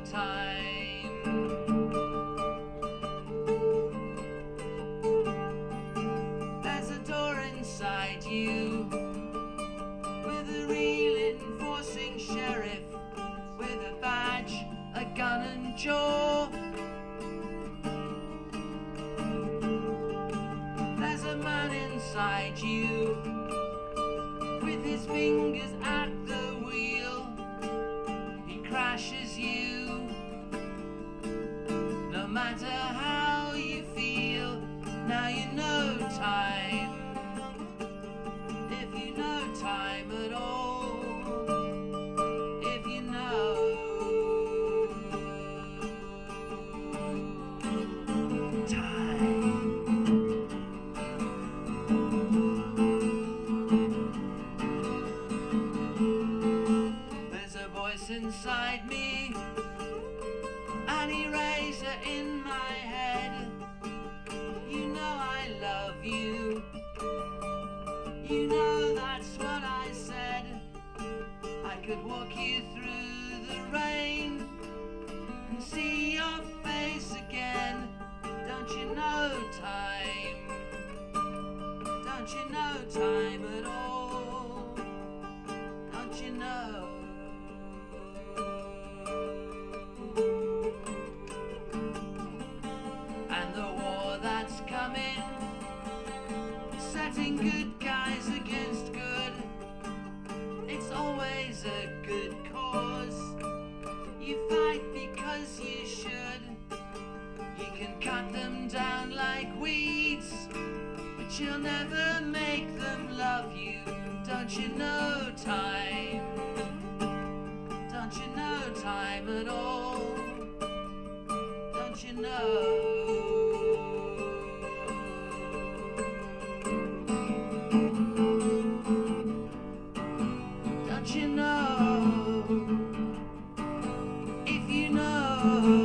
time. There's a door inside you with a real enforcing sheriff with a badge, a gun and jaw. There's a man inside you with his fingers at the wheel. He crashes you no matter how you feel. Now you know time, if you know time at all, if you know time. There's a voice inside me, an eraser in my head. You know I love you, you know that's what I said. I could walk you through the rain and see your face again. Don't you know time? Don't you know time at all? Don't you know? And the war that's coming, setting good guys against good. It's always a good cause. You fight because you should. You can cut them down like weeds, but you'll never make them love you. Don't you know time? Don't you know time at all? Don't you know? Don't you know? If you know